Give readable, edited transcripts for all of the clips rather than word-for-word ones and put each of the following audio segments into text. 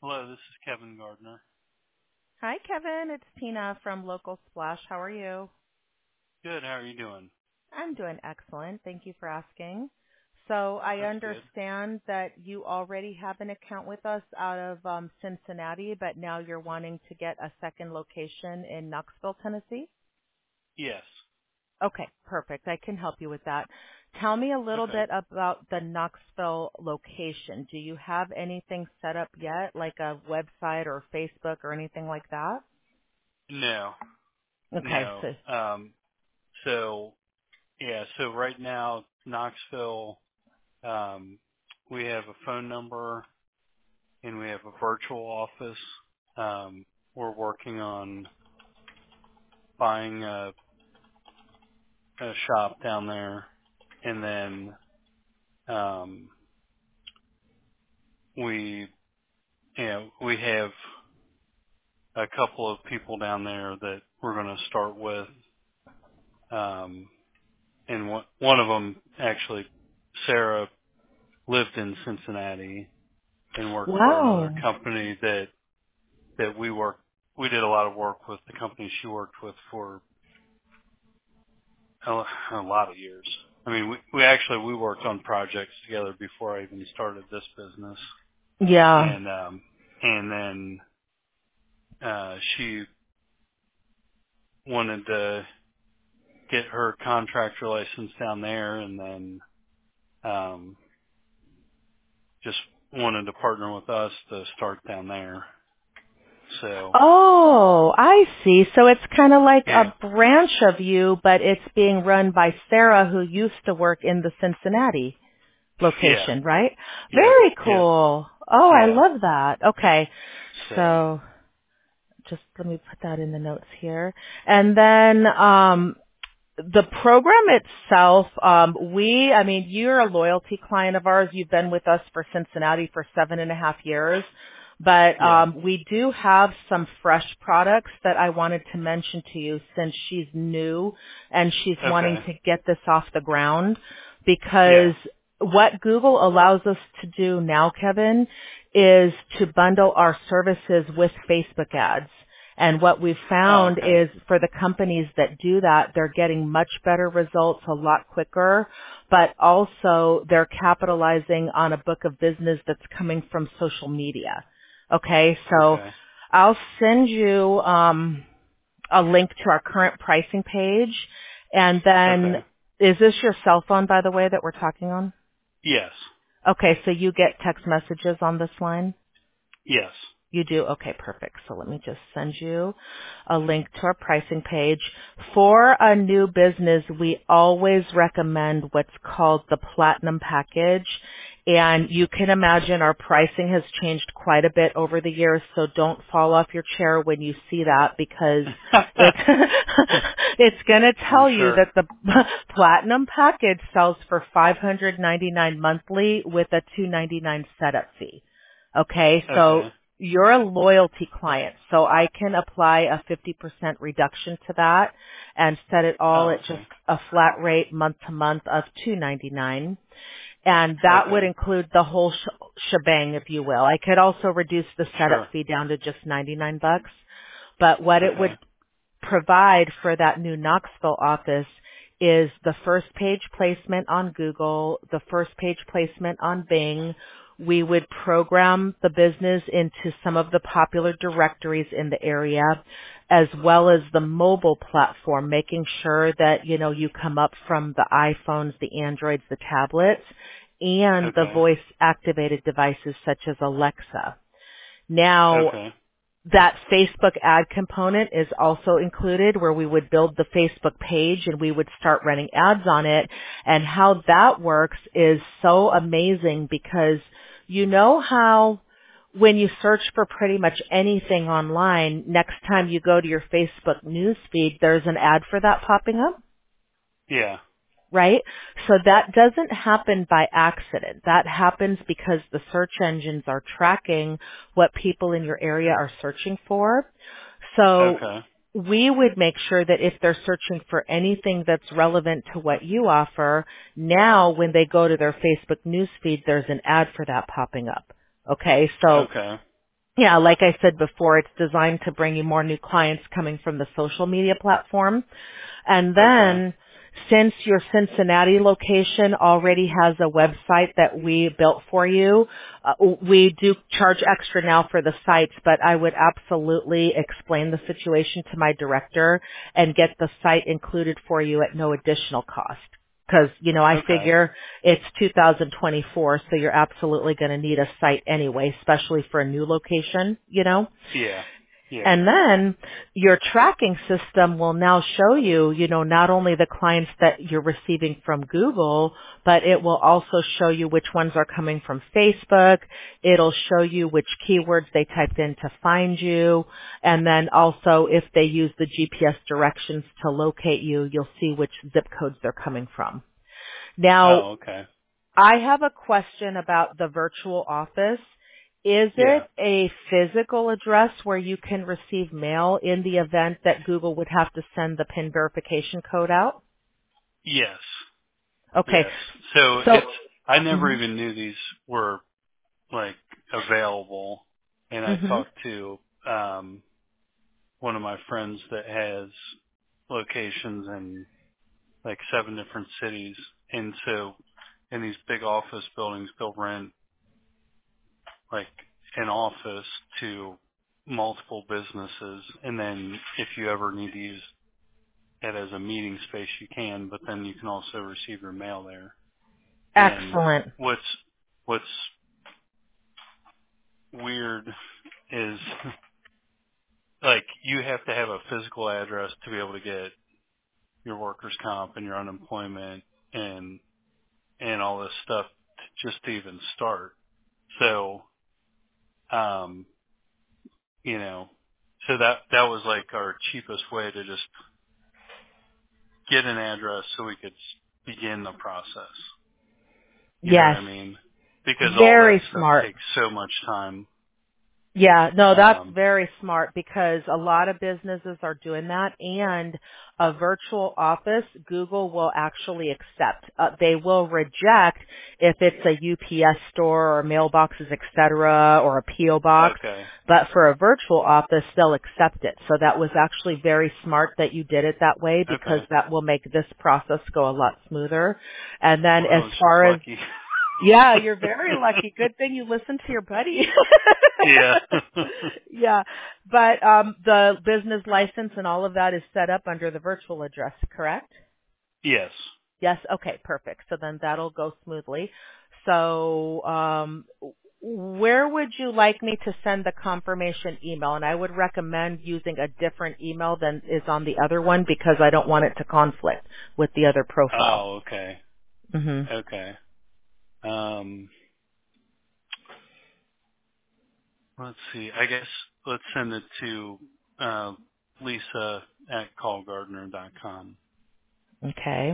Hello, this is Kevin Gardner. Hi, Kevin. It's Tina from Local Splash. How are you? Good, how are you doing? I'm doing excellent. Thank you for asking. So I That's good. understand that you already have an account with us out of Cincinnati, but now you're wanting to get a second location in Knoxville, Tennessee? Yes. Okay, perfect. I can help you with that. Tell me a little Okay. bit about the Knoxville location. Do you have anything set up yet, like a website or Facebook or anything like that? No. Okay, No. so So right now, Knoxville, we have a phone number and we have a virtual office. We're working on buying a shop down there, and then we, we have a couple of people down there that we're going to start with. And one of them, actually, Sarah, lived in Cincinnati and worked for another wow. company that we did a lot of work with the company she worked with for a lot of years. I mean, we worked on projects together before I even started this business. Yeah. And then she wanted to get her contractor license down there, and then just wanted to partner with us to start down there. So Oh, I see. So it's kind of like yeah, a branch of you, but it's being run by Sarah, who used to work in the Cincinnati yeah, location, right? yep, Very yep, cool. Oh, I yeah. love that. Okay. So So just let me put that in the notes here. And then, the program itself, I mean, you're a loyalty client of ours. You've been with us for Cincinnati for 7.5 years. But yeah, we do have some fresh products that I wanted to mention to you since she's new and she's wanting okay, to get this off the ground, yeah, because what Google allows us to do now, Kevin, is to bundle our services with Facebook ads. And what we've oh, found okay, is for the companies that do that, they're getting much better results a lot quicker, but also they're capitalizing on a book of business that's coming from social media. Okay, so okay, I'll send you a link to our current pricing page. And then, okay, is this your cell phone, by the way, that we're talking on? yes, Okay, so you get text messages on this line? yes, You do? Okay, perfect. So let me just send you a link to our pricing page. For a new business, we always recommend what's called the Platinum Package. And you can imagine our pricing has changed quite a bit over the years, so don't fall off your chair when you see that, because it's, it's going to I'm tell you sure. that the Platinum Package sells for $599 monthly with a $299 setup fee. Okay, so Okay, you're a loyalty client, so I can apply a 50% reduction to that and set it all oh, at just okay, a flat rate month to month of $299. And that would okay, include the whole shebang, if you will. I could also reduce the setup sure, fee down to just $99. But what it would okay, provide for that new Knoxville office is the first page placement on Google, the first page placement on Bing. We would program the business into some of the popular directories in the area, as well as the mobile platform, making sure that, you come up from the iPhones, the Androids, the tablets, and the okay, voice activated devices such as Alexa. Now, okay, that Facebook ad component is also included, where we would build the Facebook page and we would start running ads on it. And how that works is so amazing, because you know how when you search for pretty much anything online, next time you go to your Facebook news feed, there's an ad for that popping up? yeah, Right? So that doesn't happen by accident. That happens because the search engines are tracking what people in your area are searching for. So okay, we would make sure that if they're searching for anything that's relevant to what you offer, now when they go to their Facebook newsfeed, there's an ad for that popping up. Okay, so okay, Yeah, like I said before, it's designed to bring you more new clients coming from the social media platform. And Okay. then, since your Cincinnati location already has a website that we built for you, we do charge extra now for the sites, but I would absolutely explain the situation to my director and get the site included for you at no additional cost. Because, I Okay. figure it's 2024, so you're absolutely going to need a site anyway, especially for a new location. Yeah. Yeah. And then your tracking system will now show you, not only the clients that you're receiving from Google, but it will also show you which ones are coming from Facebook. It'll show you which keywords they typed in to find you. And then also if they use the GPS directions to locate you, you'll see which zip codes they're coming from. Now, Oh, okay. I have a question about the virtual office. Is Yeah. it a physical address where you can receive mail in the event that Google would have to send the PIN verification code out? Yes. Okay. Yes. So So, I never mhm, even knew these were like available. And I mhm. talked to, one of my friends that has locations in like 7 different cities. And so in these big office buildings, they'll rent like an office to multiple businesses. And then if you ever need to use it as a meeting space, you can, but then you can also receive your mail there. And Excellent. what's weird is like you have to have a physical address to be able to get your workers' comp and your unemployment and all this stuff just to even start. So, um, so that was like our cheapest way to just get an address so we could begin the process. You know what Yes. I mean? Because all that Very stuff smart. takes so much time. Yeah, no, that's Um, very smart because a lot of businesses are doing that, and a virtual office, Google will actually accept. They will reject if it's a UPS store or mailboxes, etc., or a PO box. okay. But for a virtual office, they'll accept it. So that was actually very smart that you did it that way because Okay. that will make this process go a lot smoother. And then Well, I as was far as lucky. yeah, you're very lucky. Good thing you listened to your buddy. Yeah. Yeah. But the business license and all of that is set up under the virtual address, correct? Yes. Yes. Okay, perfect. So then that'll go smoothly. So where would you like me to send the confirmation email? And I would recommend using a different email than is on the other one because I don't want it to conflict with the other profile. Oh, okay. Mhm. Okay. Um, let's see. I guess let's send it to Lisa at callgardner.com. Okay.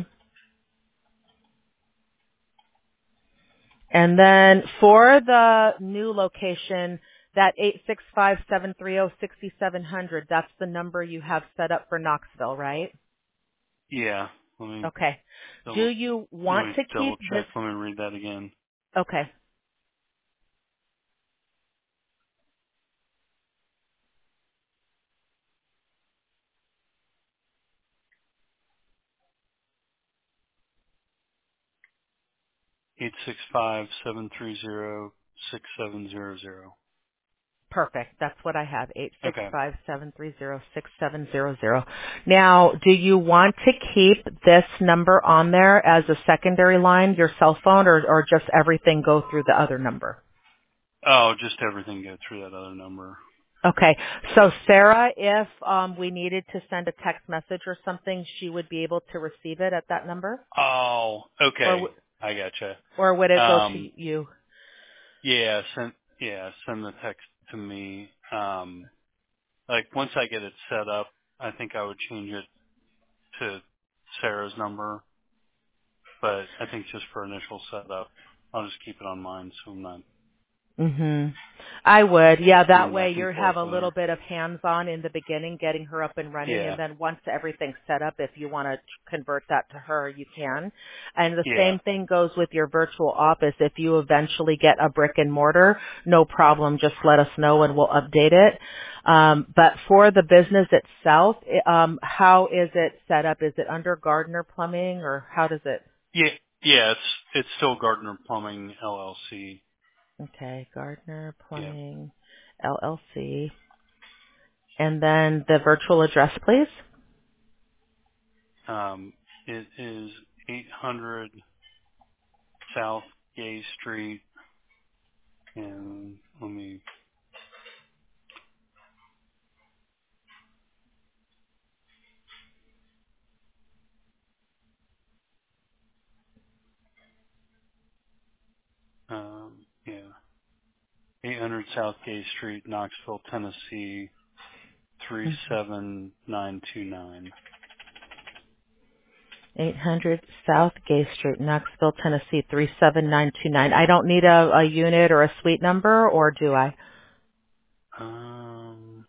And then for the new location, that 865-730-6700, that's the number you have set up for Knoxville, right? Yeah. Let me Okay. Do double you let want me to double keep this? check. Let me read that again. Okay. 865-730-6700. Perfect. That's what I have. Okay. 865-730-6700. Now, do you want to keep this number on there as a secondary line, your cell phone, or just everything go through the other number? Oh, just everything go through that other number. Okay. So Sarah, if we needed to send a text message or something, she would be able to receive it at that number? Oh, Or okay. I gotcha. or would it go to Um, you? yeah, send the text to me. Like once I get it set up, I think I would change it to Sarah's number, but I think just for initial setup, I'll just keep it on mine so I'm not Mhm. I would. Yeah, that going way back and you forth have a with her. little bit of hands-on in the beginning, getting her up and running, and Yeah, then once everything's set up, if you want to convert that to her, you can. And the yeah, same thing goes with your virtual office. If you eventually get a brick and mortar, no problem. Just let us know and we'll update it. But for the business itself, how is it set up? Is it under Gardner Plumbing or how does it? yeah, yeah. It's still Gardner Plumbing LLC. Okay, Gardner Yeah. Plumbing LLC. And then the virtual address, please. It is 800 South Gay Street, and let me. Yeah, 800 South Gay Street, Knoxville, Tennessee, Mhm. 37929. 800 South Gay Street, Knoxville, Tennessee, 37929. I don't need a unit or a suite number, or do I? Um,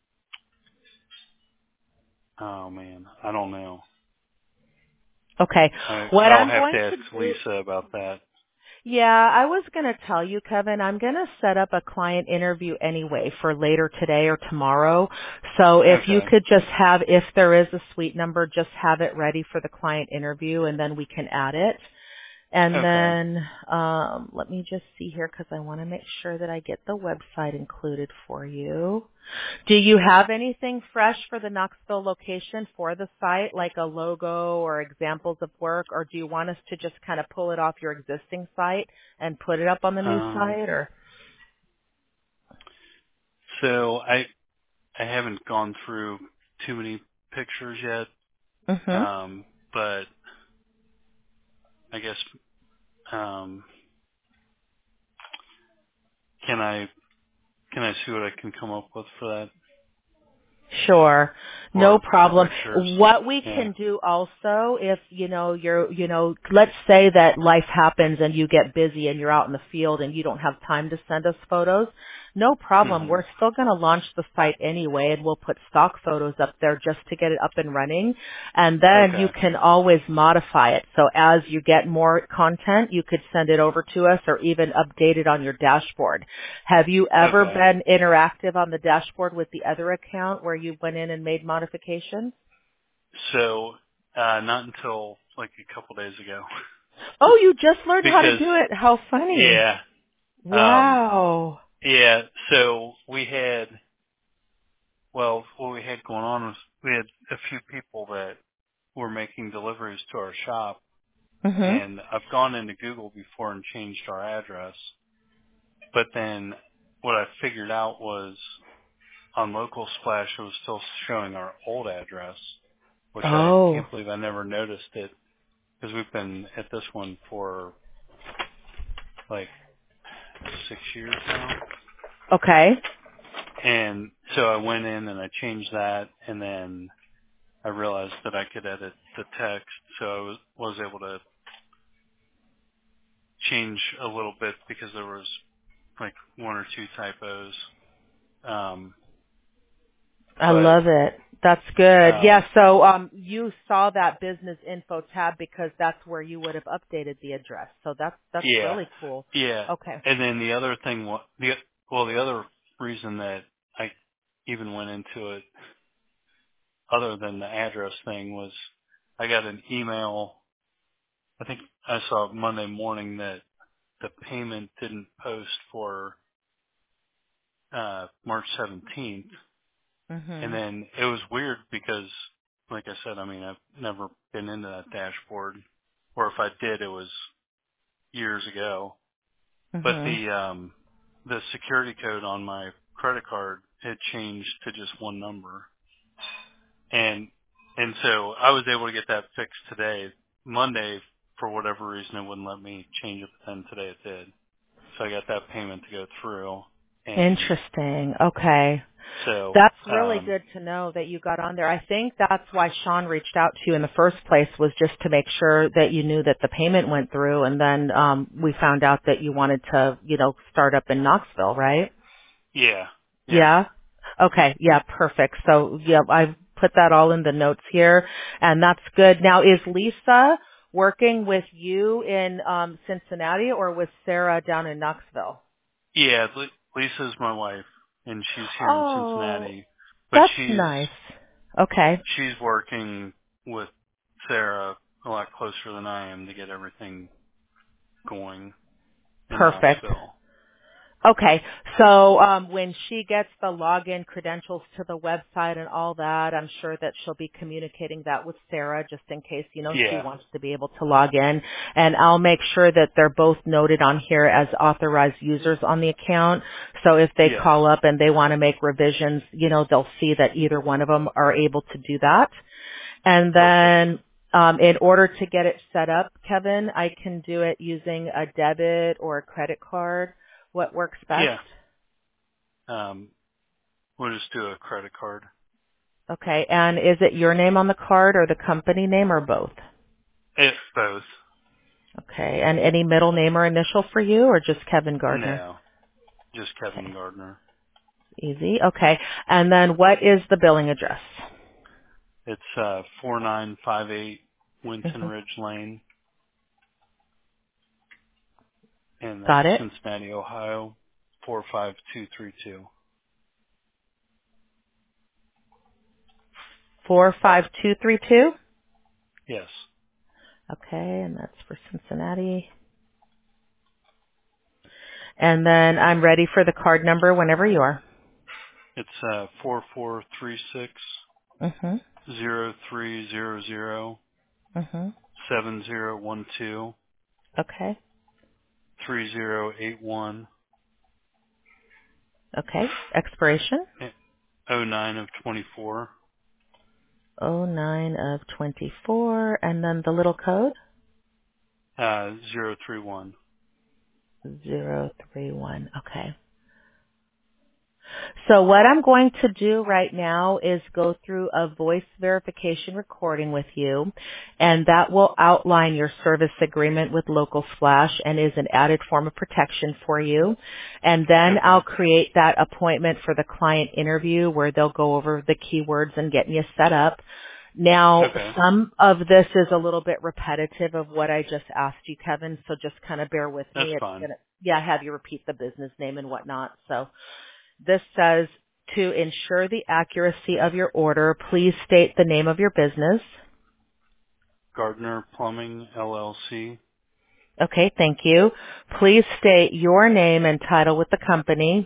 oh man, I don't know. Okay. What I'll I'm have going to to ask do, Lisa about that. yeah, I was going to tell you, Kevin, I'm going to set up a client interview anyway for later today or tomorrow. So if you Okay. could just have, if there is a suite number, just have it ready for the client interview and then we can add it. And Okay. then let me just see here because I want to make sure that I get the website included for you. Do you have anything fresh for the Knoxville location for the site, like a logo or examples of work, or do you want us to just kind of pull it off your existing site and put it up on the new Um, site? Or so I haven't gone through too many pictures yet. mhm. But I guess um, can I see what I can come up with for that, Sure. No or for problem. pictures? What we Yeah. can do also, if, let's say that life happens and you get busy and you're out in the field and you don't have time to send us photos, no problem. Mhm. We're still going to launch the site anyway and we'll put stock photos up there just to get it up and running. And then you Okay. can always modify it. So as you get more content, you could send it over to us or even update it on your dashboard. Have you ever Okay. been interactive on the dashboard with the other account where you went in and made modifications? So not until like a couple days ago, Oh, you just learned how to because do it. How funny. yeah, um, Wow. yeah. So we had what we had going on was we had a few people that were making deliveries to our shop, Mhm. and I've gone into Google before and changed our address. But then what I figured out was on Local Splash, it was still showing our old address, which I Oh. can't believe I never noticed it because we've been at this one for like 6 years now. Okay. And so I went in and I changed that, and then I realized that I could edit the text, so I was able to change a little bit because there was like one or two typos. Um, I but love it. That's good. Yeah, um, so you saw that business info tab because that's where you would have updated the address. So that's yeah, really cool. yeah. Okay. And then the other thing, the other reason that I even went into it, other than the address thing, was I got an email. I think I saw Monday morning that the payment didn't post for March 17th, and Mhm. then it was weird because, like I said, I mean I've never been into that dashboard, or if I did, it was years ago. But Mhm. the security code on my credit card had changed to just one number. And so I was able to get that fixed today. Monday, for whatever reason, it wouldn't let me change it, but then today it did. So I got that payment to go through. And Interesting. Okay. So, That's really good to know that you got on there. I think that's why Sean reached out to you in the first place, was just to make sure that you knew that the payment went through, and then we found out that you wanted to, start up in Knoxville, right? yeah, yeah, Yeah. Okay. Yeah. Perfect. So yeah, I've put that all in the notes here, and that's good. Now, is Lisa working with you in Cincinnati or with Sarah down in Knoxville? yeah. Lisa's my wife, and she's here in Oh, Cincinnati, but that's she's nice. Okay. she's working with Sarah a lot closer than I am to get everything going in Perfect. Knoxville. Okay. So when she gets the login credentials to the website and all that, I'm sure that she'll be communicating that with Sarah just in case, she Yeah, wants to be able to log in. And I'll make sure that they're both noted on here as authorized users on the account. So if they yes, call up and they want to make revisions, they'll see that either one of them are able to do that. And perfect. then in order to get it set up, Kevin, I can do it using a debit or a credit card. What works best? Yeah, um, we'll just do a credit card. Okay. And is it your name on the card or the company name or both? Both. Okay. And any middle name or initial for you or just Kevin Gardner? No, just Kevin Okay. Gardner. Easy. Okay. And then what is the billing address? It's 4958 Winton Hmm. Ridge Lane, and that's Got it. Cincinnati, Ohio, 45232. 45232. Yes. Okay. And that's for Cincinnati. And then I'm ready for the card number whenever you are. It's 4436 Mm-hmm. 0300 Mm-hmm. 7012 Okay. 3081 Okay. Expiration? 09 of 24 09 of 24. And then the little code? 031. 031. Okay. So what I'm going to do right now is go through a voice verification recording with you, and that will outline your service agreement with Local Splash and is an added form of protection for you. And then Okay. I'll create that appointment for the client interview where they'll go over the keywords and get you set up. Now, Okay. some of this is a little bit repetitive of what I just asked you, Kevin, so just kind of bear with That's me. It's fine. gonna, have you repeat the business name and whatnot. So this says, to ensure the accuracy of your order, please state the name of your business. Gardner Plumbing, LLC. Okay, thank you. Please state your name and title with the company.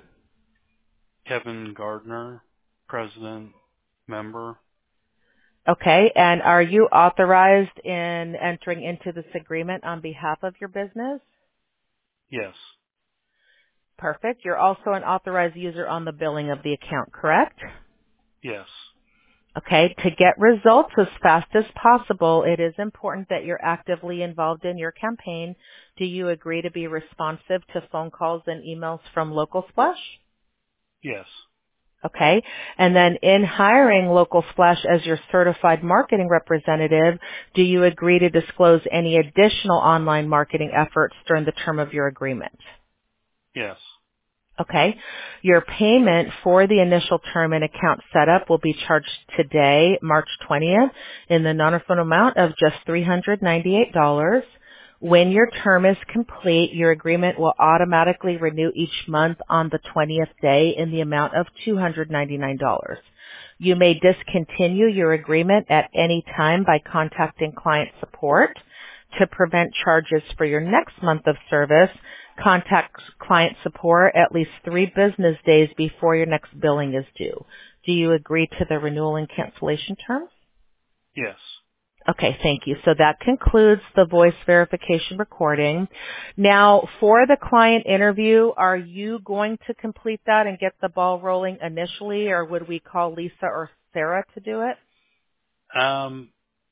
Kevin Gardner, President, Member. Okay, and are you authorized in entering into this agreement on behalf of your business? Yes. Perfect. You're also an authorized user on the billing of the account, correct? Yes. Okay, to get results as fast as possible, it is important that you're actively involved in your campaign. Do you agree to be responsive to phone calls and emails from Local Splash? Yes. Okay, and then in hiring Local Splash as your certified marketing representative, do you agree to disclose any additional online marketing efforts during the term of your agreement? Yes. Okay. Your payment for the initial term and account setup will be charged today, March 20th, in the non-refundable amount of just $398. When your term is complete, your agreement will automatically renew each month on the 20th day in the amount of $299. You may discontinue your agreement at any time by contacting client support. To prevent charges for your next month of service, contact client support at least 3 business days before your next billing is due. Do you agree to the renewal and cancellation terms? Yes. Okay, thank you. So that concludes the voice verification recording. Now, for the client interview, are you going to complete that and get the ball rolling initially, or would we call Lisa or Sarah to do it? Um,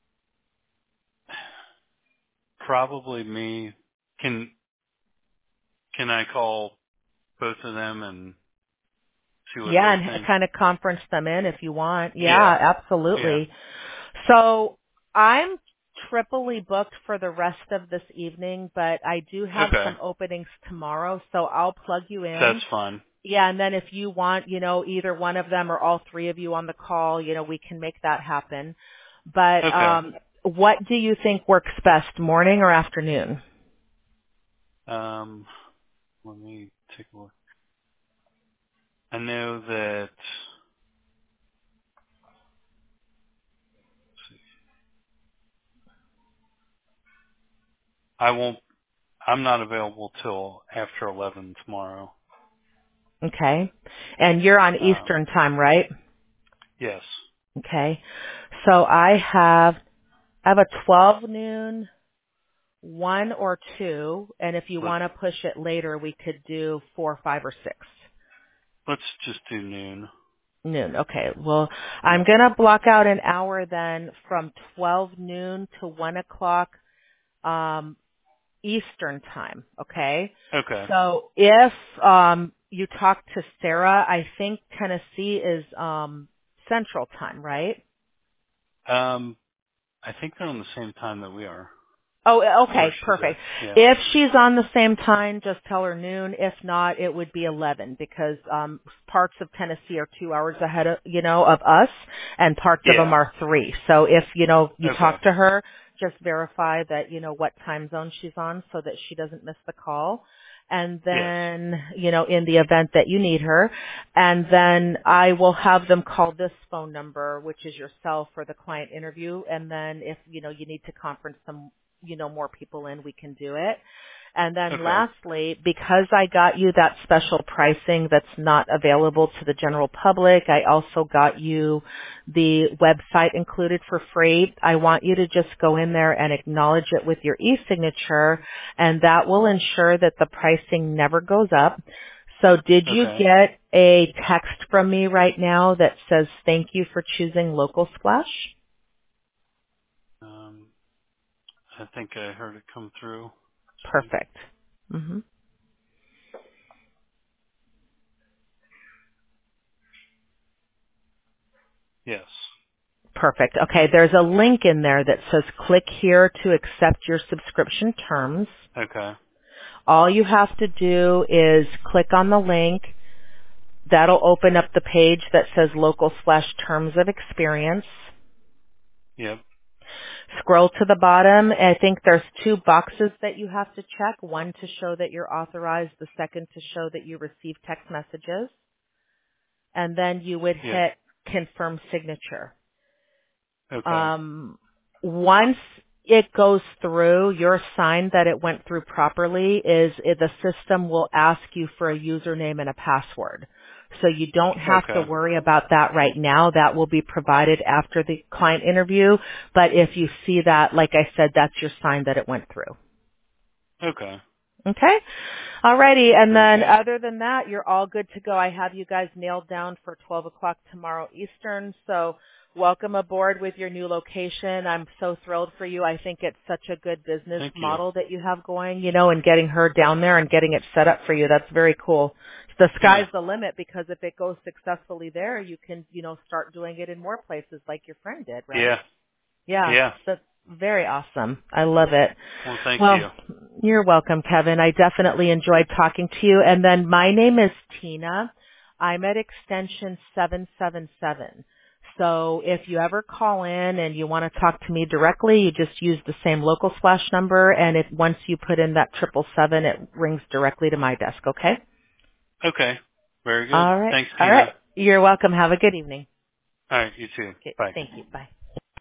Probably me. Can can I call both of them and see what Yeah, they and think. kind of conference them in if you want. Yeah. Yeah, Yeah. absolutely. So I'm triply booked for the rest of this evening, but I do have Okay. some openings tomorrow, so I'll plug you That's in. fine. Yeah, and then if you want, either one of them or all three of you on the call, we can make that happen. But Okay. what do you think works best, morning or afternoon? Um, let me take a look. I know that, let's see, I'm not available till after 11 tomorrow. Okay. And you're on Um, Eastern time, right? yes. Okay. So I have a 12 noon, 1 or 2, and if you Let's, want to push it later, we could do 4, 5, or 6. let's just do noon. Noon. Okay. Well, I'm Yeah. going to block out an hour then from 12 noon to 1 o'clock um, Eastern time. Okay. Okay. So if you talk to Sarah, I think Tennessee is Central time, right? Um, I think they're on the same time that we are, Oh, where okay, she's at. perfect. Yeah. If she's on the same time, just tell her noon. If not, it would be 11 because parts of Tennessee are 2 hours ahead of, of us and parts of them Yeah. are 3. So if, you Okay. talk to her, just verify that, what time zone she's on so that she doesn't miss the call. And Yes. then, in the event that you need her, and then I will have them call this phone number, which is your cell for the client interview. And then if, you need to conference some more people in, we can do it. And then Okay. lastly, because I got you that special pricing that's not available to the general public, I also got you the website included for free. I want you to just go in there and acknowledge it with your e-signature, and that will ensure that the pricing never goes up. So did you Okay. get a text from me right now that says thank you for choosing Local Splash? Um, I think I heard it come through. See. Perfect. hmm Yes. Perfect. Okay, there's a link in there that says click here to accept your subscription terms. Okay. All you have to do is click on the link. That'll open up the page that says local/terms of experience. Yep. Scroll to the bottom. I think there's 2 boxes that you have to check. One to show that you're authorized. The second to show that you receive text messages. And then you would Yep. hit confirm signature. Okay. Once it goes through, your sign that it went through properly the system will ask you for a username and a password. So you don't have to Okay. worry about that right now. That will be provided after the client interview. But if you see that, like I said, that's your sign that it went through. Okay. Okay? Alrighty, and Very then good. other than that, you're all good to go. I have you guys nailed down for 12 o'clock tomorrow Eastern, so welcome aboard with your new location. I'm so thrilled for you. I think it's such a good business Thank you. model that you have going, and getting her down there and getting it set up for you. That's very cool. The Yeah. sky's the limit because if it goes successfully there, you can, start doing it in more places like your friend did, right? Yeah. Yeah, Yeah. that's very awesome. I love it. Well, thank Well, you. you're welcome, Kevin. I definitely enjoyed talking to you. And then my name is Tina. I'm at extension 777. So if you ever call in and you want to talk to me directly, you just use the same local splash number. And if once you put in that 777, it rings directly to my desk. Okay? Okay. Very good. All right. Thanks, All right. Tina. You're welcome. Have a good evening. All right. You too. Okay. Bye. Thank you. Bye.